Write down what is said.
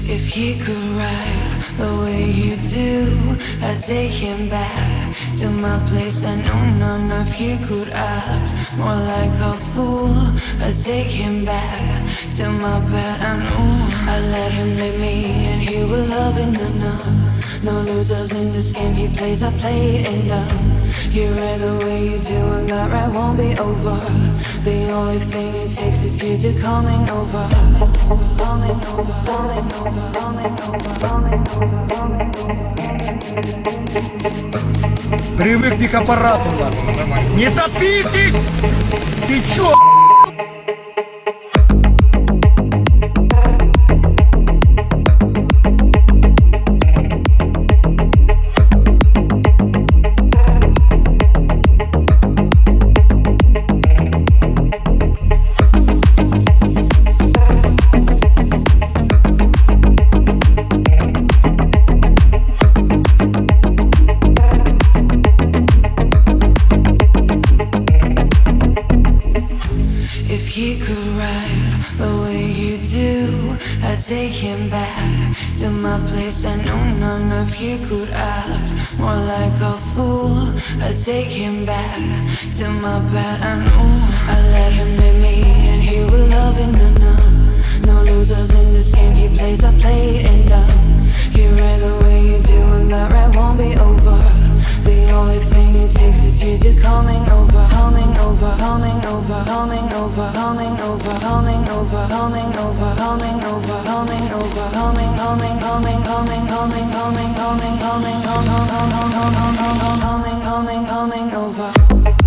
If he could ride the way you do, I'd take him back to my place. I know none of you could act more like a fool. I'd take him back to my bed. I know I let him lead me and he will love it. No losers in this game he plays. I play it and you ride the way you do, and that ride won't be over. The only thing it takes is you to coming over. Coming over, coming over, coming over, coming over, coming over. Привыкни к аппарату, ладно, нормально. Не топите! Ты чё? If he could ride the way you do, I'd take him back to my place. I know none of you could act more like a fool. I'd take him back to my bed. I know I let him lead me and he will love it. No losers in this game he plays. I play it and you ride the way you do, and that ride won't be over. The only thing it takes is you to coming over, coming over, coming over, coming over, coming over, coming over, coming over, coming over, coming over, coming, coming, coming, coming, coming, coming, coming, coming, coming, coming, coming, coming, coming over.